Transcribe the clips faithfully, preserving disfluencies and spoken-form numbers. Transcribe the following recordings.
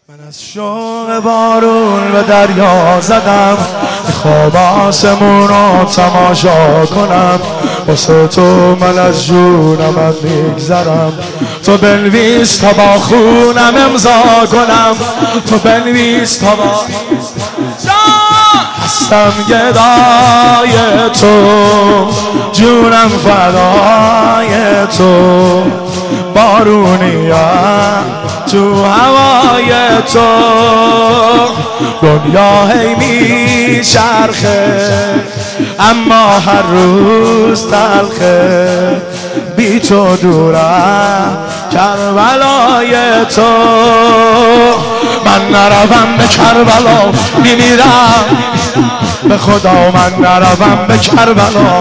من از شوق بارون به دریا زدم، خواب آسمون رو تماشا کنم. واسه تو من از جونم میگذرم، تو بنویس تا با خونم امضا کنم. تو بنویس تا با هستم گدای تو، جونم فدای تو، بارونیم تو هوای تو. دنیا هی میچرخه اما هر روز تلخه، بی تو دورم کربلای تو. من نروم به کربلا میمیرم، به خدا من نروم به کربلا،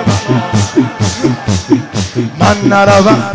من نروم.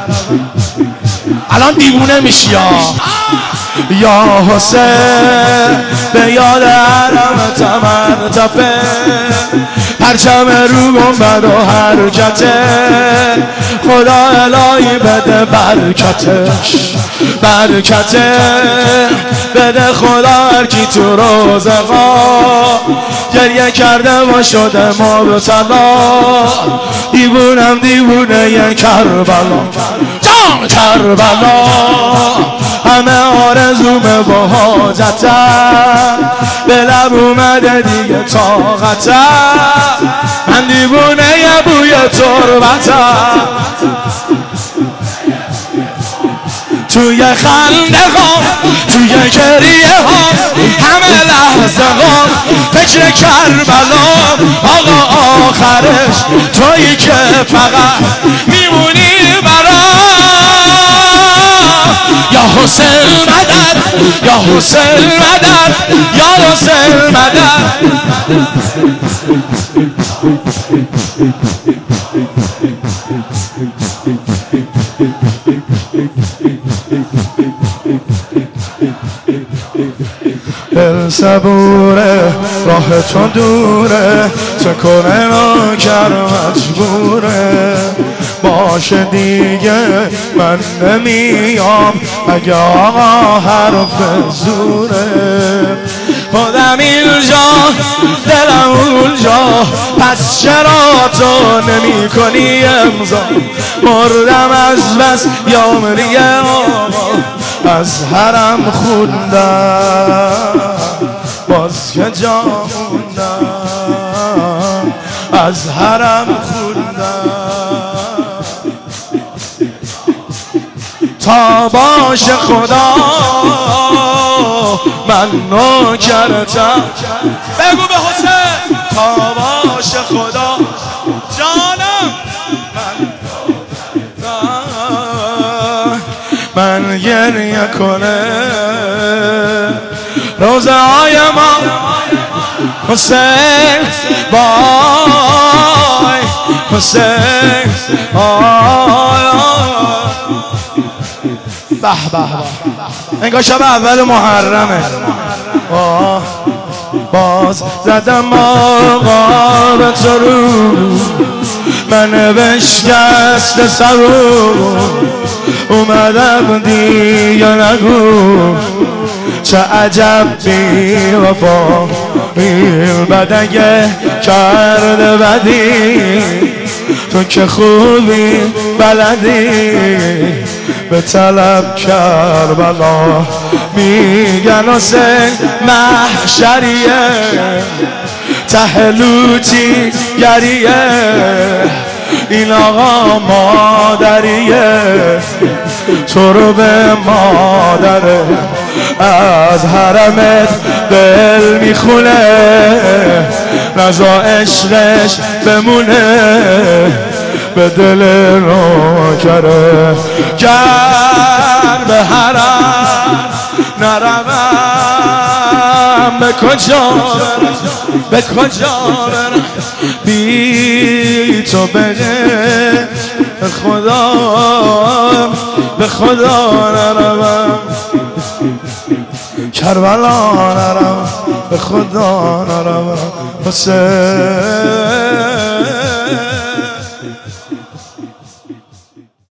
الان دیوونه میشی یا حسین، به یاد حرم تمرتفه، پرچم رو گنبد و حرکته. خدا الهی بده برکتش، برکته بده خدا هر کی تو روزقا گریه کرده و شده مبتلا. دیوونم دیوونه ی کربلا، جان کربلا، همه آرزومه و حاجتم، به لب اومده دیگه طاقتم. من دیوونه ی بوی تربتم، توی خنده ها توی گریه ها همه لحظه ها فکر کربلا. آقا آخرش تویی که فقط میمونی برام. یا حسین مدد، یا حسین مدد، یا حسین مدد. دل صبوره راه تو دوره، چه کنه ناکر مجبوره. باشه دیگه من نمیام اگه آقا حرف زوره. خودم اینجا دلم اونجا، پس چرا تو نمی کنی امضا؟ مردم از بس یامری آقا، از حرم خوندم باز که جا موندم، از حرم خوندم. تا باش خدا من نوکرتم، بگو به حسین. تا باش خدا جانم من من گریه کنه روزه های ما. حسین بای حسین آی به به به، انگار شب اول محرمه. آه باز زدم آقا به تو رو، من بشکست سرو اومدم دیگه نگو. چه عجب بی وفا این بد اگه کرده بدی، تو که خوبی بلدی به طلب کربلا. میگن حسین محشریه ته لوتی گریه، این آقا مادریه تو رو به مادره. از حرمت دل میخونه نزا عشقش بمونه، به دل نوکره. گر به حرم نروم به کجا برم، به کجا برم بی تو بگه خدا، به خدا نروم کربلا نروم، به خدا نروم حسین.